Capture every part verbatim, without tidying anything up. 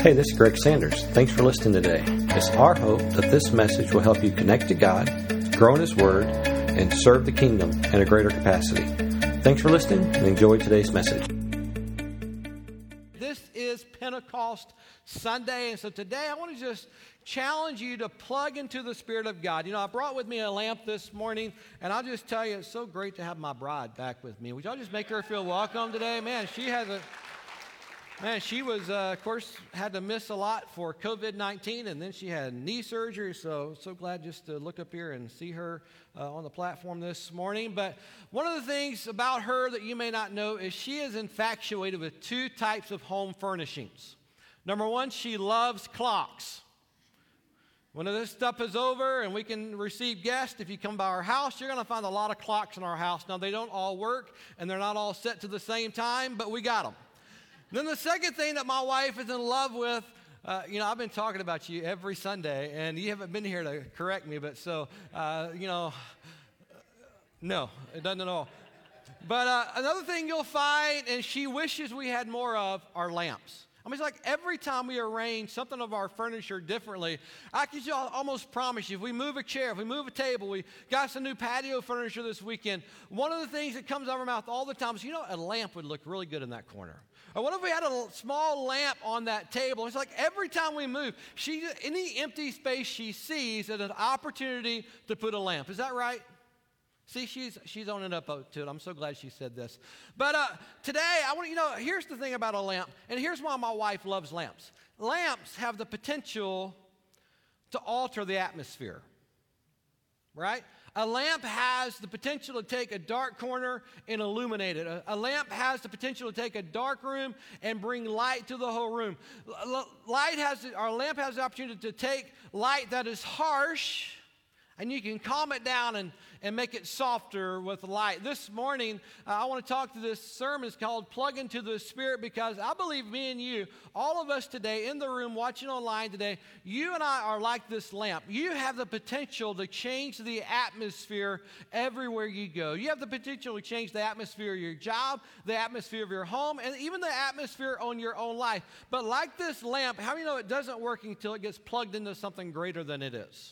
Hey, this is Greg Sanders. Thanks for listening today. It's our hope that this message will help you connect to God, grow in His Word, and serve the kingdom in a greater capacity. Thanks for listening and enjoy today's message. This is Pentecost Sunday, and so today I want to just challenge you to plug into the Spirit of God. You know, I brought with me a lamp this morning, and I'll just tell you, it's so great to have my bride back with me. Would y'all just make her feel welcome today? Man, she has a... Man, she was, uh, of course, had to miss a lot for covid nineteen, and then she had knee surgery, so so glad just to look up here and see her uh, on the platform this morning. But one of the things about her that you may not know is she is infatuated with two types of home furnishings. Number one, she loves clocks. When this stuff is over and we can receive guests, if you come by our house, you're going to find a lot of clocks in our house. Now, they don't all work, and they're not all set to the same time, but we got them. Then the second thing that my wife is in love with, uh, you know, I've been talking about you every Sunday, and you haven't been here to correct me, but so, uh, you know, no, it doesn't at all. But uh, another thing you'll find, and she wishes we had more of, are lamps. I mean, it's like every time we arrange something of our furniture differently, I can almost promise you, if we move a chair, if we move a table, we got some new patio furniture this weekend, one of the things that comes out of our mouth all the time is, you know, a lamp would look really good in that corner. Or what if we had a small lamp on that table? It's like every time we move, she, any empty space she sees is an opportunity to put a lamp. Is that right? See, she's she's owning up to it. I'm so glad she said this. But uh, today, I want you know, here's the thing about a lamp, and here's why my wife loves lamps. Lamps have the potential to alter the atmosphere, right? A lamp has the potential to take a dark corner and illuminate it. A, a lamp has the potential to take a dark room and bring light to the whole room. L- light has, our lamp has the opportunity to take light that is harsh, and you can calm it down and, and make it softer with light. This morning, uh, I want to talk to this sermon. It's called Plug into the Spirit, because I believe me and you, all of us today in the room, watching online today, you and I are like this lamp. You have the potential to change the atmosphere everywhere you go. You have the potential to change the atmosphere of your job, the atmosphere of your home, and even the atmosphere on your own life. But like this lamp, how do you know it doesn't work until it gets plugged into something greater than it is?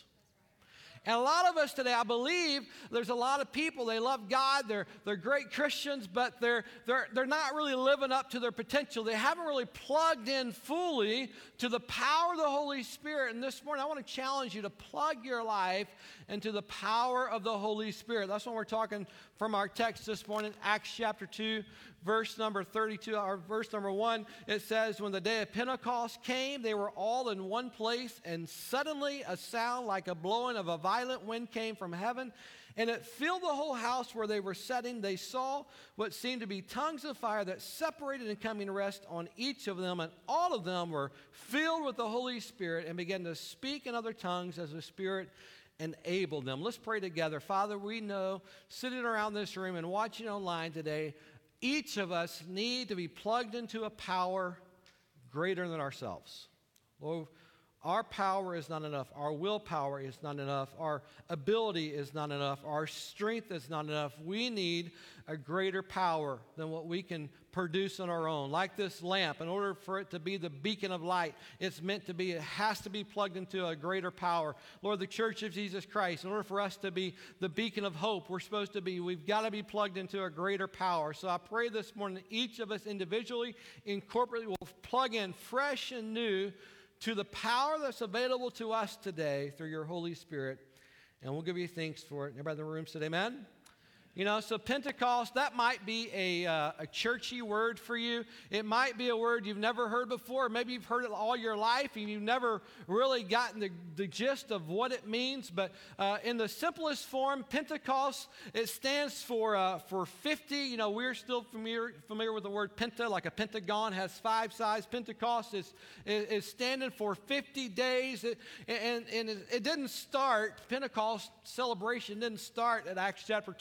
And a lot of us today, I believe there's a lot of people, they love God, they're, they're great Christians, but they're, they're, they're not really living up to their potential. They haven't really plugged in fully to the power of the Holy Spirit. And this morning, I want to challenge you to plug your life into the power of the Holy Spirit. That's what we're talking from our text this morning, Acts chapter two, verse number thirty-two, or verse number one. It says, when the day of Pentecost came, they were all in one place, and suddenly a sound like a blowing of a violent wind came from heaven, and it filled the whole house where they were sitting. They saw what seemed to be tongues of fire that separated and coming to rest on each of them, and all of them were filled with the Holy Spirit and began to speak in other tongues as the Spirit enabled them. Let's pray together. Father, we know, sitting around this room and watching online today, each of us need to be plugged into a power greater than ourselves. Lord, our power is not enough. Our willpower is not enough. Our ability is not enough. Our strength is not enough. We need a greater power than what we can produce on our own. Like this lamp, in order for it to be the beacon of light, it's meant to be, it has to be plugged into a greater power. Lord, the Church of Jesus Christ, in order for us to be the beacon of hope we're supposed to be, we've got to be plugged into a greater power. So I pray this morning that each of us individually and corporately will plug in fresh and new to the power that's available to us today through your Holy Spirit, and we'll give you thanks for it. Everybody in the room said amen? You know, so Pentecost, that might be a, uh, a churchy word for you. It might be a word you've never heard before. Maybe you've heard it all your life and you've never really gotten the, the gist of what it means. But uh, in the simplest form, Pentecost, it stands for uh, for fifty. You know, we're still familiar, familiar with the word penta, like a pentagon has five sides. Pentecost is, is, is standing for fifty days. It, and, and it didn't start, Pentecost celebration didn't start at Acts chapter two, verse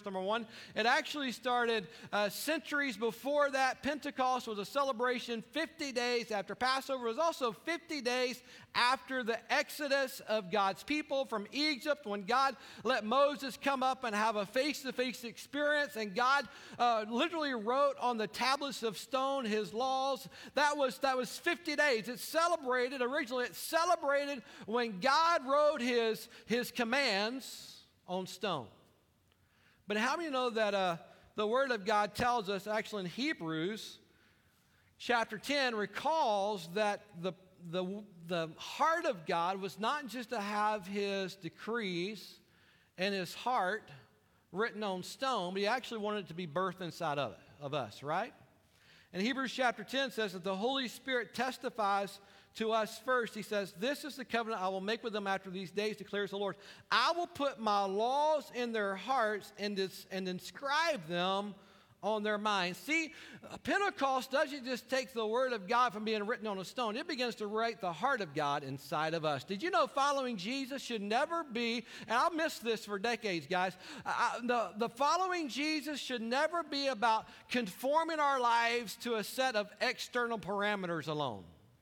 number one. It actually started uh, centuries before that. Pentecost was a celebration fifty days after Passover. It was also fifty days after the exodus of God's people from Egypt, when God let Moses come up and have a face-to-face experience, and God uh, literally wrote on the tablets of stone his laws. That was, that was fifty days. It celebrated, originally it celebrated when God wrote his, his commands on stone. But how many know that uh, the Word of God tells us, actually in Hebrews chapter ten, recalls that the The, the heart of God was not just to have his decrees and his heart written on stone, but he actually wanted it to be birthed inside of, of us, right? And Hebrews chapter ten says that the Holy Spirit testifies to us first. He says, "This is the covenant I will make with them after these days, declares the Lord. I will put my laws in their hearts and, dis- and inscribe them on their minds." See, Pentecost doesn't just take the Word of God from being written on a stone. It begins to write the heart of God inside of us. Did you know following Jesus should never be, and I'll miss this for decades, guys, I, the, the following Jesus should never be about conforming our lives to a set of external parameters alone.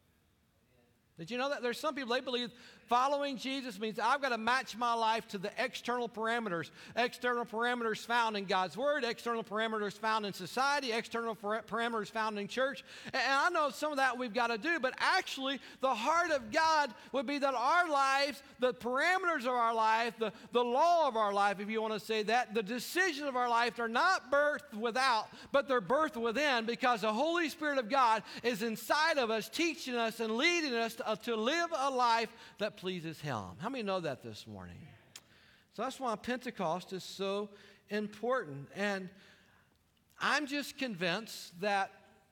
Did you know that? There's some people, they believe following Jesus means I've got to match my life to the external parameters. External parameters found in God's Word, external parameters found in society, external parameters found in church. And I know some of that we've got to do, but actually the heart of God would be that our lives, the parameters of our life, the, the law of our life, if you want to say that, the decisions of our life are not birthed without, but they're birthed within, because the Holy Spirit of God is inside of us, teaching us and leading us to, uh, to live a life that pleases him. How many know that this morning? So that's why Pentecost is so important. And I'm just convinced that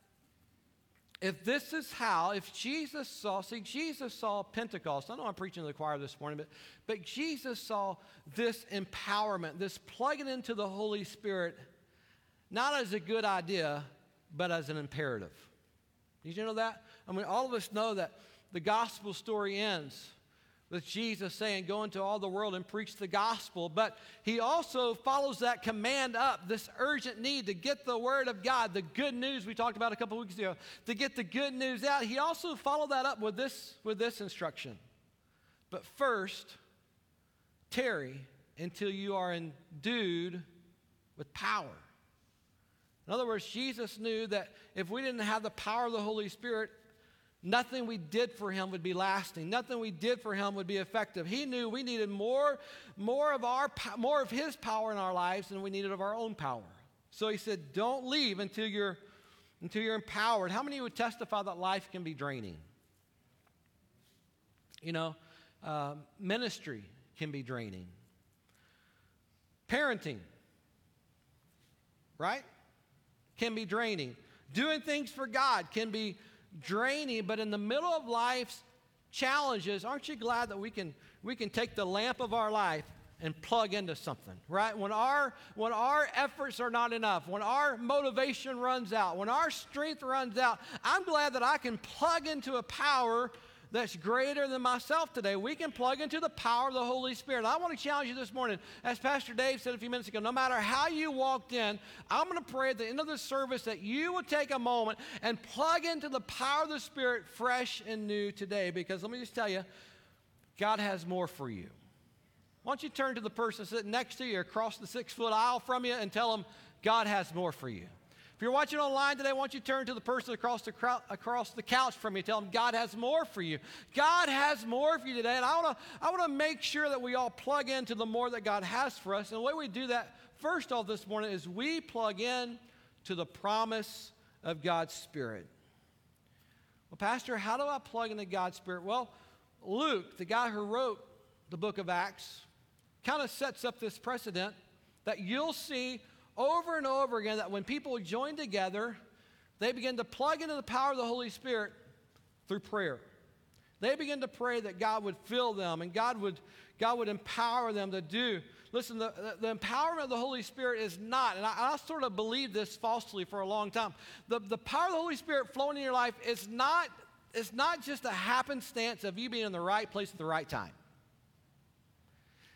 if this is how, if Jesus saw, see, Jesus saw Pentecost. I know I'm preaching to the choir this morning, but, but Jesus saw this empowerment, this plugging into the Holy Spirit, not as a good idea, but as an imperative. Did you know that? I mean, all of us know that the gospel story ends with Jesus saying, "Go into all the world and preach the gospel." But he also follows that command up, this urgent need to get the word of God, the good news we talked about a couple weeks ago, to get the good news out. He also followed that up with this, with this instruction. "But first, tarry until you are endued with power." In other words, Jesus knew that if we didn't have the power of the Holy Spirit, nothing we did for him would be lasting. Nothing we did for him would be effective. He knew we needed more, more of our, more of his power in our lives than we needed of our own power. So he said, don't leave until you're, until you're empowered. How many would testify that life can be draining? You know, uh, ministry can be draining. Parenting, right, can be draining. Doing things for God can be draining, but in the middle of life's challenges, aren't you glad that we can we can take the lamp of our life and plug into something, right? When our when our efforts are not enough, when our motivation runs out, when our strength runs out, I'm glad that I can plug into a power that's greater than myself today. We can plug into the power of the Holy Spirit. I want to challenge you this morning, as Pastor Dave said a few minutes ago, no matter how you walked in, I'm going to pray at the end of the service that you will take a moment and plug into the power of the Spirit fresh and new today, because let me just tell you, God has more for you. Why don't you turn to the person sitting next to you across the six-foot aisle from you and tell them, God has more for you. If you're watching online today, why don't you turn to the person across the, crowd, across the couch from you, tell them God has more for you. God has more for you today, and I want to I want to make sure that we all plug into the more that God has for us. And the way we do that, first off this morning, is we plug in to the promise of God's Spirit. Well, Pastor, how do I plug into God's Spirit? Well, Luke, the guy who wrote the book of Acts, kind of sets up this precedent that you'll see over and over again, that when people join together, they begin to plug into the power of the Holy Spirit through prayer. They begin to pray that God would fill them and God would, God would empower them to do. Listen, the, the empowerment of the Holy Spirit is not, and I, I sort of believed this falsely for a long time, the, the power of the Holy Spirit flowing in your life is not, it's not just a happenstance of you being in the right place at the right time.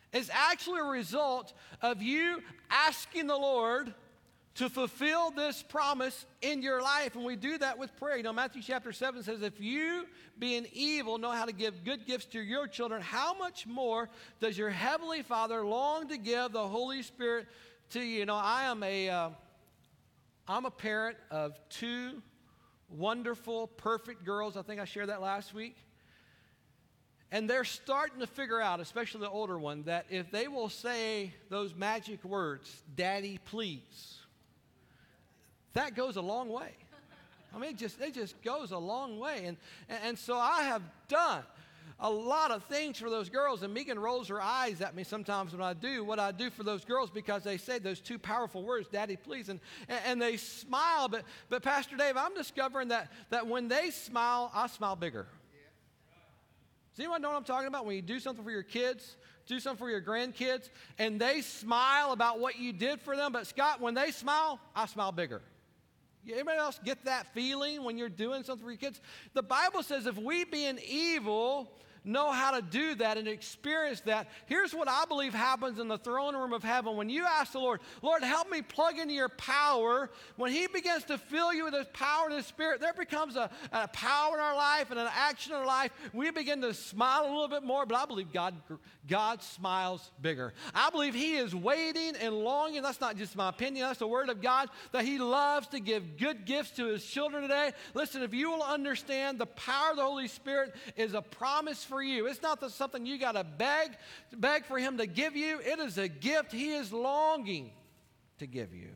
is actually a result of you asking the Lord to fulfill this promise in your life. And we do that with prayer. You know, Matthew chapter seven says, if you, being evil, know how to give good gifts to your children, how much more does your heavenly Father long to give the Holy Spirit to you? You know, I am a, uh, I'm a parent of two wonderful, perfect girls. I think I shared that last week. And they're starting to figure out, especially the older one, that if they will say those magic words, Daddy, please, that goes a long way. I mean, it just, it just goes a long way. And, and, and so I have done a lot of things for those girls. And Megan rolls her eyes at me sometimes when I do what I do for those girls because they say those two powerful words, Daddy, please. And, and, and they smile. But, but Pastor Dave, I'm discovering that, that when they smile, I smile bigger. Does anyone know what I'm talking about? When you do something for your kids, do something for your grandkids, and they smile about what you did for them. But Scott, when they smile, I smile bigger. Anybody else get that feeling when you're doing something for your kids? The Bible says if we being evil know how to do that and experience that, here's what I believe happens in the throne room of heaven. When you ask the Lord, Lord, help me plug into your power, when he begins to fill you with his power and his spirit, there becomes a, a power in our life and an action in our life. We begin to smile a little bit more, but I believe God, God smiles bigger. I believe he is waiting and longing. That's not just my opinion. That's the word of God, that he loves to give good gifts to his children today. Listen, if you will understand the power of the Holy Spirit is a promise for you. It's not the, something you got to beg, beg for him to give you. It is a gift he is longing to give you.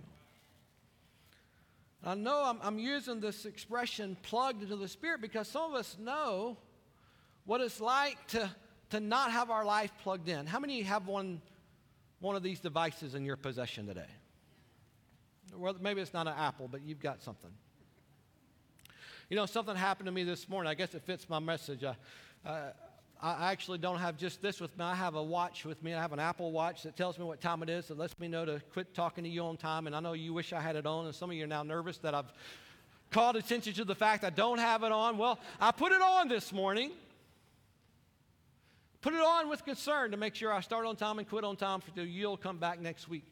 I know I'm, I'm using this expression plugged into the Spirit because some of us know what it's like to, to not have our life plugged in. How many have one, one of these devices in your possession today? Well, maybe it's not an Apple, but you've got something. You know, something happened to me this morning. I guess it fits my message. Uh, uh, I actually don't have just this with me. I have a watch with me. I have an Apple Watch that tells me what time it is. It lets me know to quit talking to you on time. And I know you wish I had it on, and some of you are now nervous that I've called attention to the fact I don't have it on. Well, I put it on this morning. Put it on with concern to make sure I start on time and quit on time so you'll come back next week.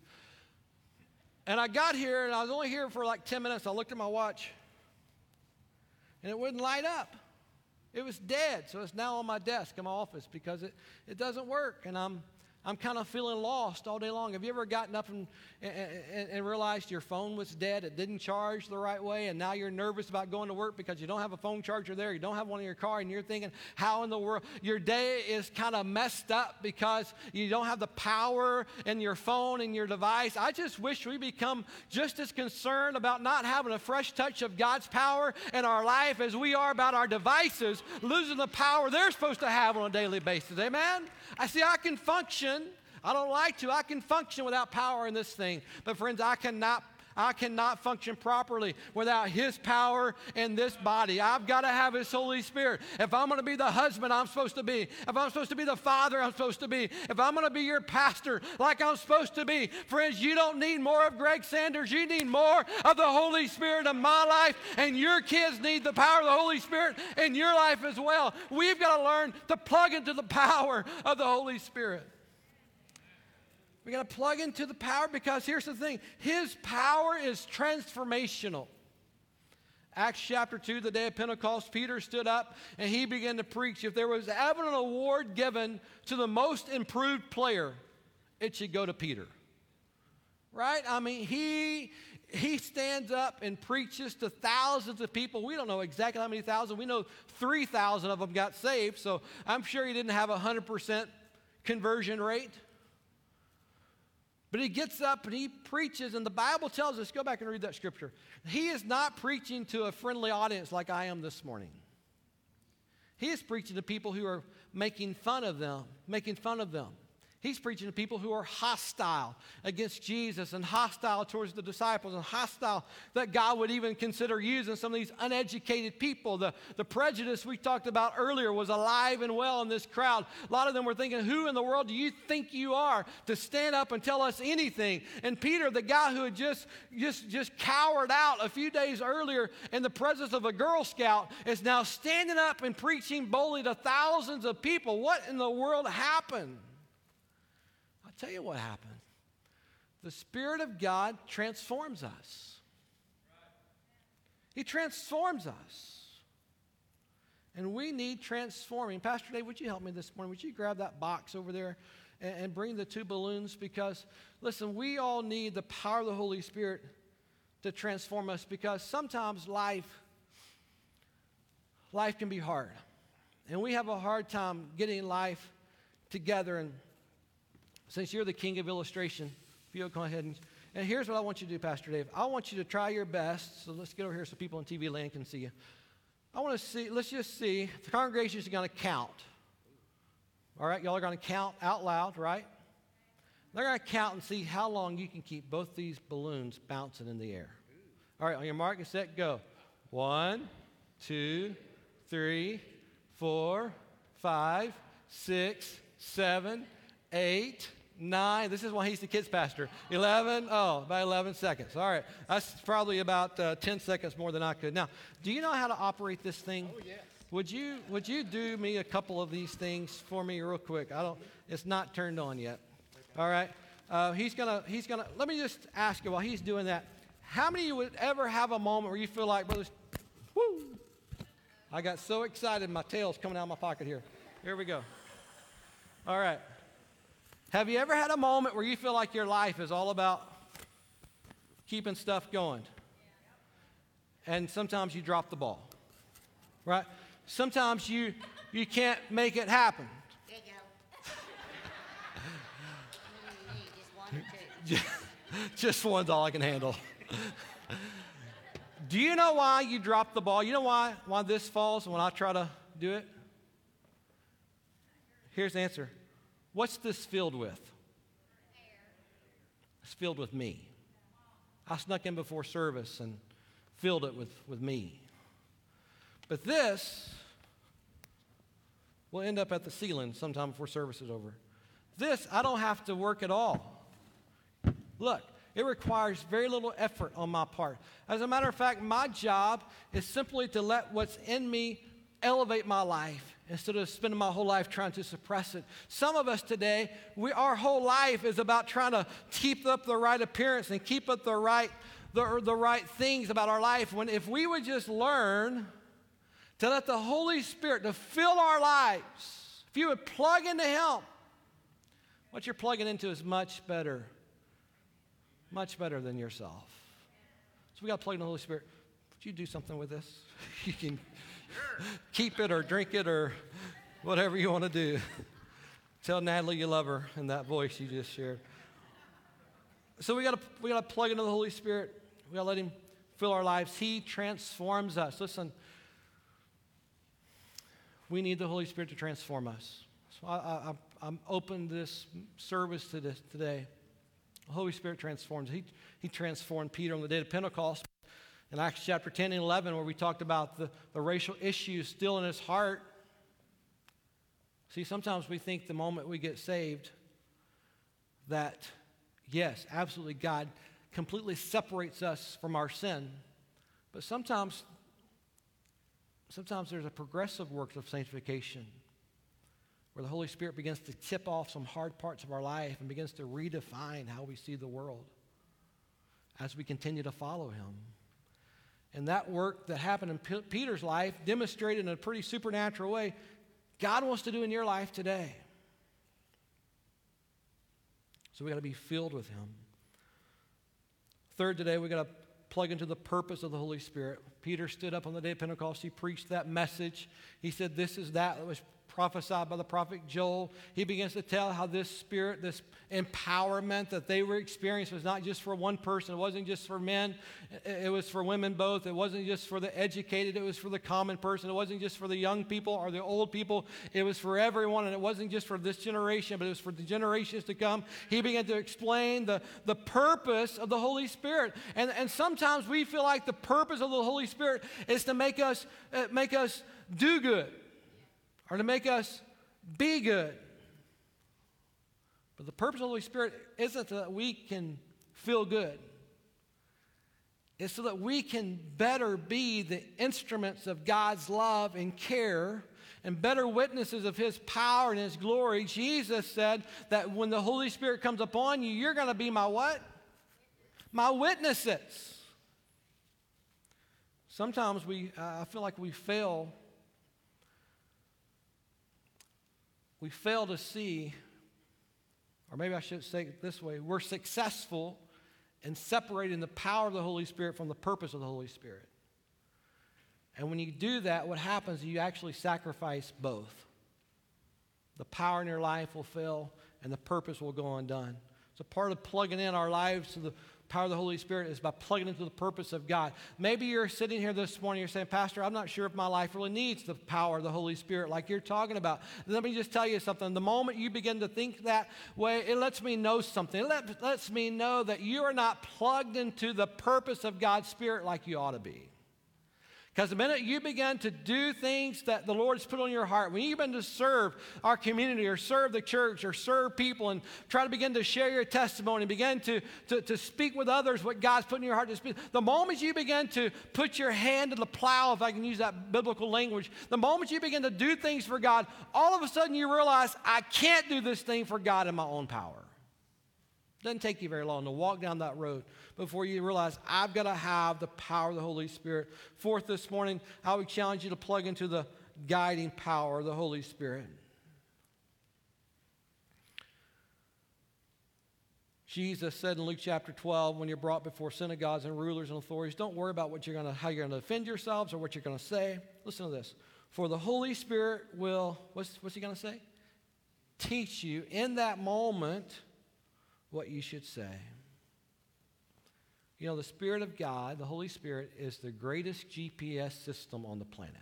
And I got here, and I was only here for like ten minutes. I looked at my watch, and it wouldn't light up. It was dead, so it's now on my desk in my office because it, it doesn't work, and I'm I'm kind of feeling lost all day long. Have you ever gotten up and, and, and realized your phone was dead, it didn't charge the right way, and now you're nervous about going to work because you don't have a phone charger there, you don't have one in your car, and you're thinking, how in the world? Your day is kind of messed up because you don't have the power in your phone and your device. I just wish we become just as concerned about not having a fresh touch of God's power in our life as we are about our devices losing the power they're supposed to have on a daily basis. Amen? I see I can function. I don't like to. I can function without power in this thing. But friends, I cannot I cannot function properly without his power in this body. I've got to have his Holy Spirit. If I'm going to be the husband I'm supposed to be, if I'm supposed to be the father I'm supposed to be, if I'm going to be your pastor like I'm supposed to be, friends, you don't need more of Greg Sanders. You need more of the Holy Spirit in my life, and your kids need the power of the Holy Spirit in your life as well. We've got to learn to plug into the power of the Holy Spirit. We got to plug into the power because here's the thing. His power is transformational. Acts chapter two, the day of Pentecost, Peter stood up and he began to preach. If there was ever an award given to the most improved player, it should go to Peter. Right? I mean, he, he stands up and preaches to thousands of people. We don't know exactly how many thousand. We know three thousand of them got saved, so I'm sure he didn't have a one hundred percent conversion rate. But he gets up and he preaches, and the Bible tells us, go back and read that scripture. He is not preaching to a friendly audience like I am this morning. He is preaching to people who are making fun of them, making fun of them. He's preaching to people who are hostile against Jesus and hostile towards the disciples and hostile that God would even consider using some of these uneducated people. The, the prejudice we talked about earlier was alive and well in this crowd. A lot of them were thinking, who in the world do you think you are to stand up and tell us anything? And Peter, the guy who had just, just, just cowered out a few days earlier in the presence of a Girl Scout, is now standing up and preaching boldly to thousands of people. What in the world happened? tell you what happened. The Spirit of God transforms us. He transforms us. And we need transforming. Pastor Dave, would you help me this morning? Would you grab that box over there and, and bring the two balloons? Because, listen, we all need the power of the Holy Spirit to transform us, because sometimes life, life can be hard. And we have a hard time getting life together. And since you're the king of illustration, if you'll go ahead and, and here's what I want you to do, Pastor Dave. I want you to try your best. So let's get over here so people on T V land can see you. I want to see, let's just see, the congregation is going to count. All right, y'all are going to count out loud, right? They're going to count and see how long you can keep both these balloons bouncing in the air. All right, on your mark and set, go. One, two, three, four, five, six, seven, eight, nine. This is why he's the kids pastor. eleven, oh, about eleven seconds. All right, that's probably about uh, ten seconds more than I could. Now, do you know how to operate this thing? Oh, yes. Would you, would you do me a couple of these things for me real quick? I don't, it's not turned on yet. All right, uh, he's gonna, he's gonna, let me just ask you while he's doing that, how many of you would ever have a moment where you feel like, brothers, whoo, I got so excited, my tail's coming out of my pocket here. Here we go. All right. Have you ever had a moment where you feel like your life is all about keeping stuff going? And sometimes you drop the ball, right? Sometimes you, you can't make it happen. There you go. What do you need? Just one or two? Just one's all I can handle. Do you know why you drop the ball? You know why, why this falls when I try to do it? Here's the answer. What's this filled with? It's filled with me. I snuck in before service and filled it with, with me. But this will end up at the ceiling sometime before service is over. This, I don't have to work at all. Look, it requires very little effort on my part. As a matter of fact, my job is simply to let what's in me elevate my life instead of spending my whole life trying to suppress it. Some of us today, we, our whole life is about trying to keep up the right appearance and keep up the right, the, the right things about our life. When if we would just learn to let the Holy Spirit to fill our lives, if you would plug into Him, what you're plugging into is much better, much better than yourself. So we got to plug in the Holy Spirit. Would you do something with this? You can keep it or drink it or whatever you want to do. Tell Natalie you love her in that voice you just shared. So we got to we got to plug into the Holy Spirit. We got to let Him fill our lives. He transforms us. Listen, we need the Holy Spirit to transform us. So I, I, I'm open this service to this today. The Holy Spirit transforms. He, he transformed Peter on the day of Pentecost. In Acts chapter ten and eleven, where we talked about the, the racial issues still in his heart. See, sometimes we think the moment we get saved that, yes, absolutely, God completely separates us from our sin. But sometimes, sometimes there's a progressive work of sanctification where the Holy Spirit begins to tip off some hard parts of our life and begins to redefine how we see the world as we continue to follow Him. And that work that happened in P- Peter's life demonstrated in a pretty supernatural way, God wants to do in your life today. So we got to be filled with Him. Third, today we got to plug into the purpose of the Holy Spirit. Peter stood up on the day of Pentecost. He preached that message. He said, this is that that was prophesied by the prophet Joel. He begins to tell how this spirit, this empowerment that they were experiencing was not just for one person. It wasn't just for men. It was for women both. It wasn't just for the educated. It was for the common person. It wasn't just for the young people or the old people. It was for everyone, and it wasn't just for this generation, but it was for the generations to come. He began to explain the, the purpose of the Holy Spirit. And, and sometimes we feel like the purpose of the Holy Spirit is to make us, uh, make us do good, or to make us be good. But the purpose of the Holy Spirit isn't so that we can feel good. It's so that we can better be the instruments of God's love and care and better witnesses of His power and His glory. Jesus said that when the Holy Spirit comes upon you, you're going to be my what? My witnesses. Sometimes we, uh, I feel like we fail. We fail to see, or maybe I should say it this way, we're successful in separating the power of the Holy Spirit from the purpose of the Holy Spirit. And when you do that, what happens is you actually sacrifice both. The power in your life will fail, and the purpose will go undone. So part of plugging in our lives to the power of the Holy Spirit is by plugging into the purpose of God. Maybe you're sitting here this morning, you're saying, Pastor, I'm not sure if my life really needs the power of the Holy Spirit like you're talking about. Let me just tell you something. The moment you begin to think that way, it lets me know something. It let, lets me know that you are not plugged into the purpose of God's Spirit like you ought to be. Because the minute you begin to do things that the Lord has put on your heart, when you begin to serve our community or serve the church or serve people and try to begin to share your testimony, begin to, to, to speak with others what God's put in your heart to speak, the moment you begin to put your hand to the plow, if I can use that biblical language, the moment you begin to do things for God, all of a sudden you realize, I can't do this thing for God in my own power. It doesn't take you very long to walk down that road before you realize I've got to have the power of the Holy Spirit. Fourth, this morning, I would challenge you to plug into the guiding power of the Holy Spirit. Jesus said in Luke chapter twelve, when you're brought before synagogues and rulers and authorities, don't worry about what you're gonna, how you're going to defend yourselves or what you're going to say. Listen to this. For the Holy Spirit will, what's, what's he going to say? Teach you in that moment what you should say. You know, the Spirit of God, the Holy Spirit, is the greatest G P S system on the planet.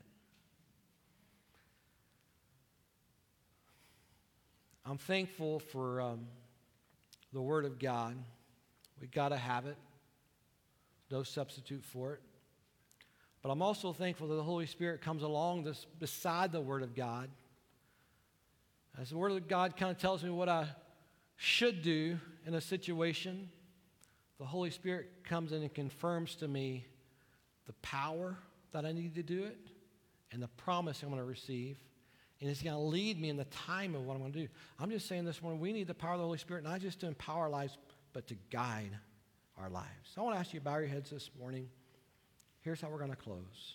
I'm thankful for um, the Word of God. We've got to have it. No substitute for it. But I'm also thankful that the Holy Spirit comes along this, beside the Word of God. As the Word of God kind of tells me what I should do in a situation, the Holy Spirit comes in and confirms to me the power that I need to do it and the promise I'm going to receive. And it's going to lead me in the time of what I'm going to do. I'm just saying this morning, we need the power of the Holy Spirit, not just to empower our lives, but to guide our lives. So I want to ask you to bow your heads this morning. Here's how we're going to close.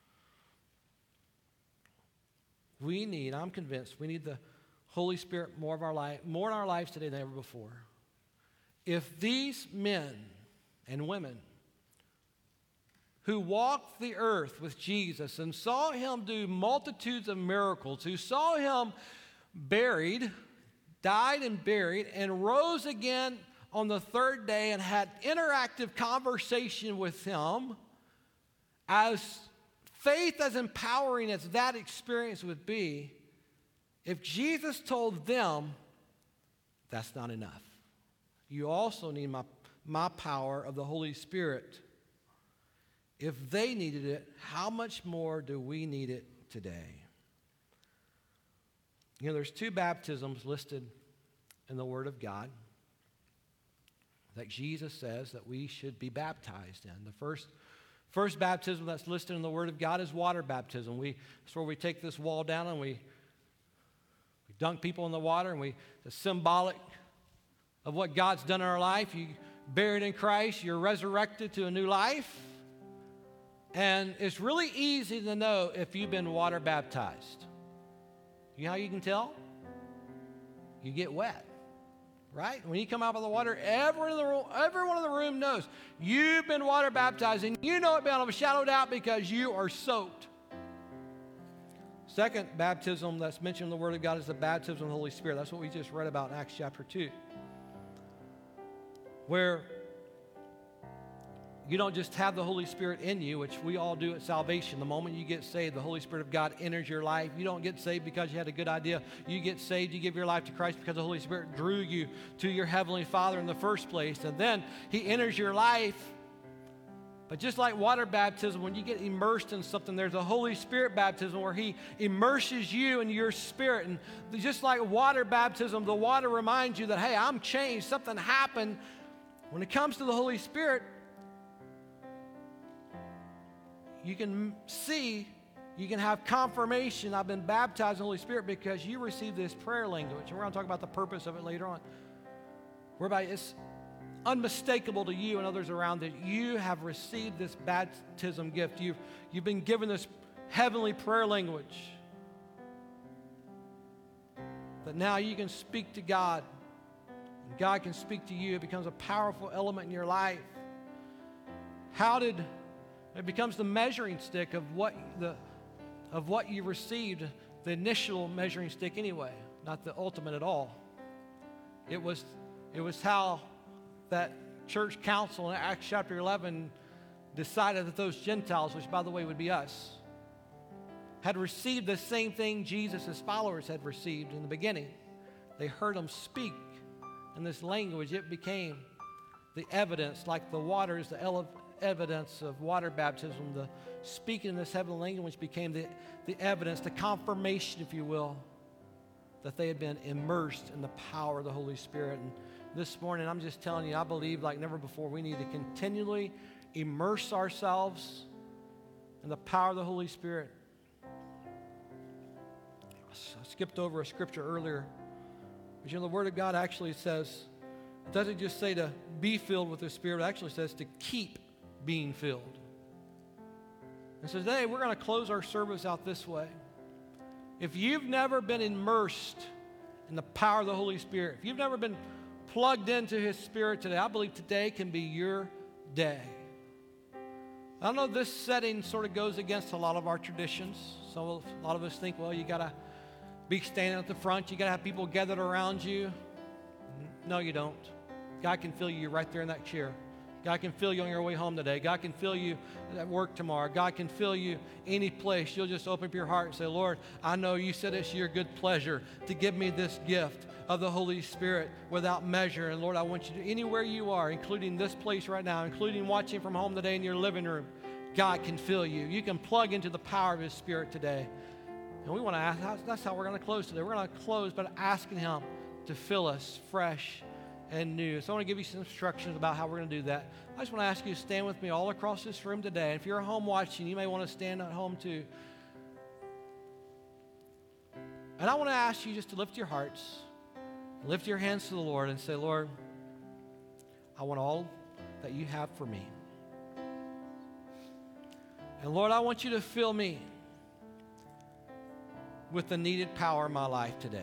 We need, I'm convinced, we need the Holy Spirit more of our life, more in our lives today than ever before. If these men and women who walked the earth with Jesus and saw him do multitudes of miracles, who saw him buried, died and buried, and rose again on the third day and had interactive conversation with him, as faith as empowering as that experience would be, if Jesus told them, that's not enough. You also need my, my power of the Holy Spirit. If they needed it, how much more do we need it today? You know, there's two baptisms listed in the Word of God that Jesus says that we should be baptized in. The first, first baptism that's listed in the Word of God is water baptism. We, it's where we take this wall down and we, we dunk people in the water, and we, it's symbolic of what God's done in our life. You buried in Christ, you're resurrected to a new life. And it's really easy to know if you've been water baptized. You know how you can tell? You get wet, right? When you come out of the water, everyone in the room, everyone in the room knows you've been water baptized, and you know it beyond a shadow of doubt because you are soaked. Second baptism that's mentioned in the Word of God is the baptism of the Holy Spirit. That's what we just read about in Acts chapter two. Where you don't just have the Holy Spirit in you, which we all do at salvation. The moment you get saved, the Holy Spirit of God enters your life. You don't get saved because you had a good idea. You get saved, you give your life to Christ because the Holy Spirit drew you to your Heavenly Father in the first place. And then He enters your life. But just like water baptism, when you get immersed in something, there's a Holy Spirit baptism where He immerses you in your spirit. And just like water baptism, the water reminds you that, hey, I'm changed. Something happened. When it comes to the Holy Spirit, you can see You can have confirmation. I've been baptized in the Holy Spirit because you received this prayer language. And we're going to talk about the purpose of it later on. Whereby it's unmistakable to you and others around that you have received this baptism gift. You've, you've been given this heavenly prayer language. That now you can speak to God. And God can speak to you. It becomes a powerful element in your life. How did... It becomes the measuring stick of what the of what you received, the initial measuring stick anyway, not the ultimate at all. It was, it was how that church council in Acts chapter eleven decided that those Gentiles, which by the way would be us, had received the same thing Jesus' followers had received in the beginning. They heard him speak in this language. It became the evidence, like the water is the ele- evidence of water baptism. The speaking in this heavenly language became the, the evidence, the confirmation, if you will, that they had been immersed in the power of the Holy Spirit. And this morning, I'm just telling you, I believe like never before, we need to continually immerse ourselves in the power of the Holy Spirit. I skipped over a scripture earlier. But you know, the Word of God actually says, it doesn't just say to be filled with the Spirit, it actually says to keep being filled. And so today, we're going to close our service out this way. If you've never been immersed in the power of the Holy Spirit, if you've never been plugged into His Spirit today, I believe today can be your day. I know this setting sort of goes against a lot of our traditions. So a lot of us think, well, you got to be standing at the front. You got to have people gathered around you. No, you don't. God can fill you right there in that chair. God can fill you on your way home today. God can fill you at work tomorrow. God can fill you any place. You'll just open up your heart and say, Lord, I know you said it's your good pleasure to give me this gift of the Holy Spirit without measure. And Lord, I want you to, anywhere you are, including this place right now, including watching from home today in your living room, God can fill you. You can plug into the power of His Spirit today. And we want to ask, that's how we're going to close today. We're going to close by asking Him to fill us fresh and new. So I want to give you some instructions about how we're going to do that. I just want to ask you to stand with me all across this room today. If you're at home watching, you may want to stand at home too. And I want to ask you just to lift your hearts, lift your hands to the Lord and say, Lord, I want all that you have for me. And Lord, I want you to fill me with the needed power in my life today.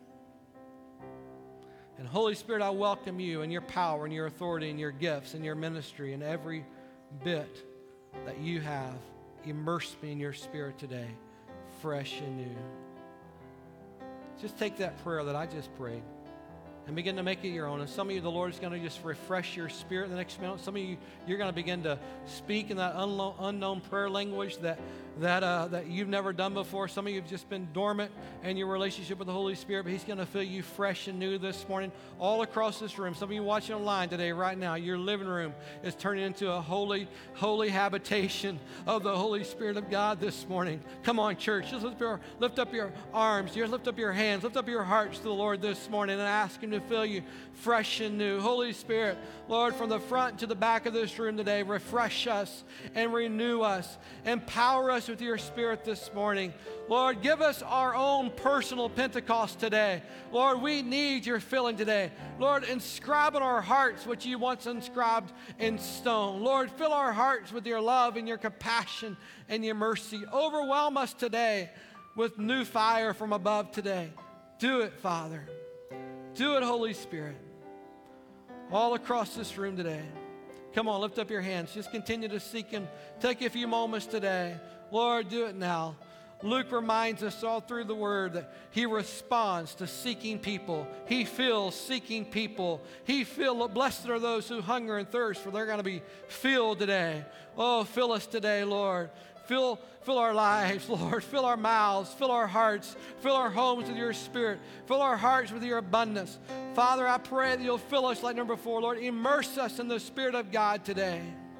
And Holy Spirit, I welcome you and your power and your authority and your gifts and your ministry and every bit that you have. Immerse me in your Spirit today, fresh and new. Just take that prayer that I just prayed and begin to make it your own. And some of you, the Lord is going to just refresh your spirit in the next minute. Some of you, you're going to begin to speak in that unknown, unknown prayer language that that uh, that you've never done before. Some of you have just been dormant in your relationship with the Holy Spirit, but He's going to fill you fresh and new this morning all across this room. Some of you watching online today, right now, your living room is turning into a holy, holy habitation of the Holy Spirit of God this morning. Come on, church. Just lift, your, lift up your arms. Just lift up your hands. Lift up your hearts to the Lord this morning and ask Him to fill you fresh and new. Holy Spirit, Lord, from the front to the back of this room today, refresh us and renew us. Empower us with your Spirit this morning. Lord, give us our own personal Pentecost today. Lord, we need your filling today. Lord, inscribe in our hearts what you once inscribed in stone. Lord, fill our hearts with your love and your compassion and your mercy. Overwhelm us today with new fire from above today. Do it, Father. Do it, Holy Spirit. All across this room today. Come on, lift up your hands. Just continue to seek Him. Take a few moments today. Lord, do it now. Luke reminds us all through the Word that He responds to seeking people. He fills seeking people. He fills, blessed are those who hunger and thirst, for they're going to be filled today. Oh, fill us today, Lord. Fill, fill our lives, Lord. Fill our mouths. Fill our hearts. Fill our homes with your Spirit. Fill our hearts with your abundance. Father, I pray that you'll fill us like number four, Lord. Immerse us in the Spirit of God today.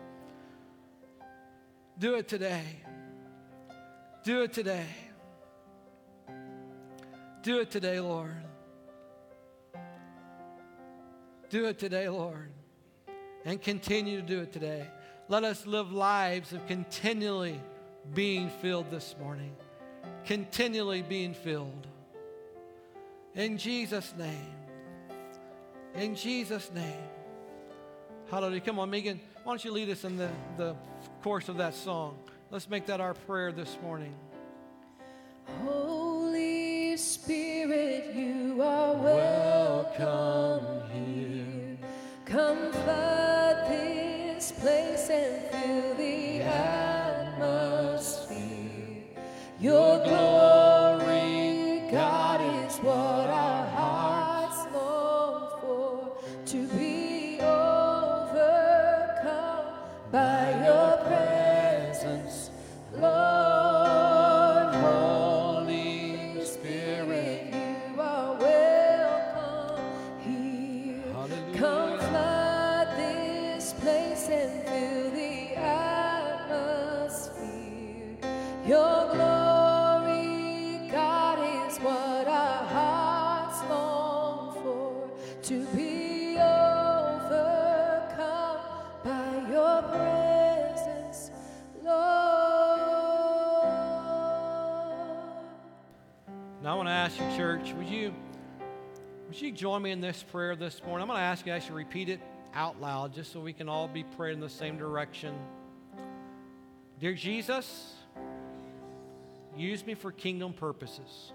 Do it today. Do it today. Do it today, Lord. Do it today, Lord. And continue to do it today. Let us live lives of continually being filled this morning, continually being filled. In Jesus' name. In Jesus' name. Hallelujah. Come on, Megan. Why don't you lead us in the, the course of that song? Let's make that our prayer this morning. Holy Spirit, you are welcome here. Come flood this place and fill the atmosphere. Your glory, God, is what our hearts long for, to be overcome by your presence, Lord. Holy Spirit, you are welcome here. Hallelujah. Come flood this place and fill the atmosphere. Your glory, God, is what our hearts long for, to be overcome by your presence, Lord. Now I want to ask you, church, would you, would you join me in this prayer this morning? I'm going to ask you to actually repeat it out loud just so we can all be praying in the same direction. Dear Jesus, use me for kingdom purposes.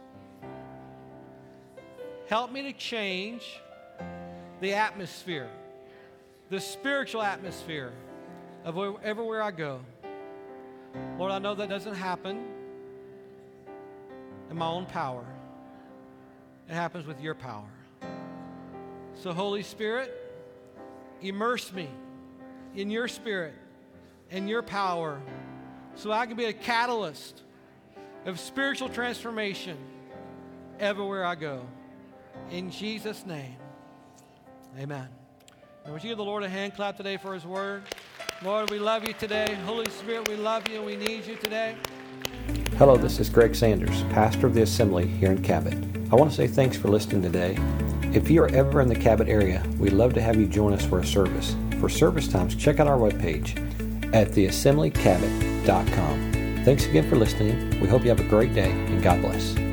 Help me to change the atmosphere, the spiritual atmosphere of where- everywhere I go. Lord, I know that doesn't happen in my own power. It happens with your power. So, Holy Spirit, immerse me in your spirit and your power so I can be a catalyst of spiritual transformation everywhere I go. In Jesus' name, amen. And would you give the Lord a hand clap today for his word? Lord, we love you today. Holy Spirit, we love you and we need you today. Hello, this is Greg Sanders, pastor of the Assembly here in Cabot. I want to say thanks for listening today. If you are ever in the Cabot area, we'd love to have you join us for a service. For service times, check out our webpage at the assembly cabot dot com. Thanks again for listening. We hope you have a great day, and God bless.